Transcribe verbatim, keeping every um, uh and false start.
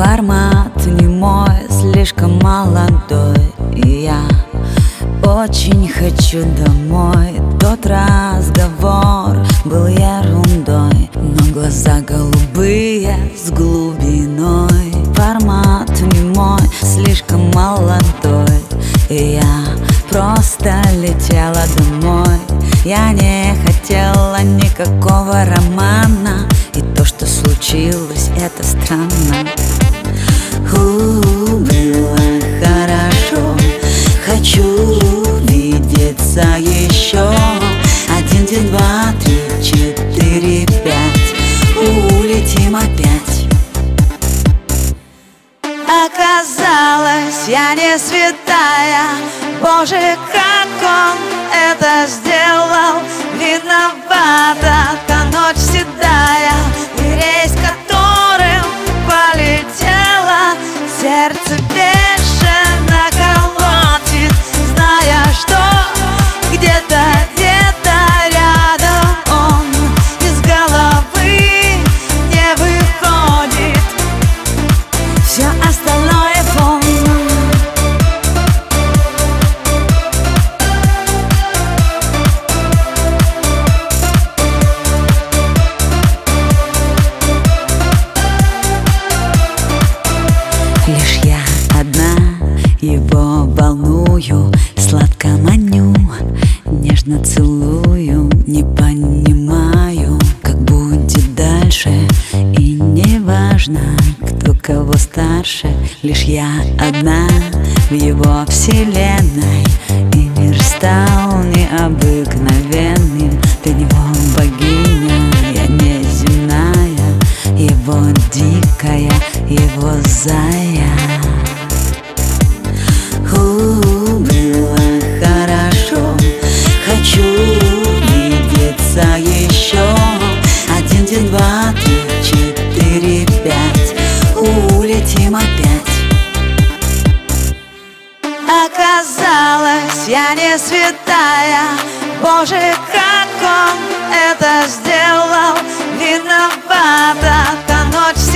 Формат не мой, слишком молодой, и я очень хочу домой. Тот разговор был ерундой, но глаза голубые с глубиной. Формат не мой, слишком молодой, и я просто летела домой. Я не хотела никакого романа, и то, что случилось, это странно. У, было хорошо, хочу увидеться еще. Один, день, два, три, четыре, пять, улетим опять. Оказалось, я не святая, Боже, как он это сделал. Виновата та ночь седая, и рейс, которым полетела. Сердце бешено колотит, зная, что где-то, где-то рядом он из головы не выходит. Все остальное фон. Лишь я одна его волную, сладко маню, нежно целую. Не понимаю, как будет дальше, и не важно, кто кого старше. Лишь я одна в его вселенной, и мир стал необыкновенным. Для него богиня, я неземная, его дикая, его зая. У, было хорошо, хочу увидеться еще. Один, день, два, три, четыре, пять, улетим опять. Оказалось, я не святая, Боже, как он это сделал. Виновата та ночь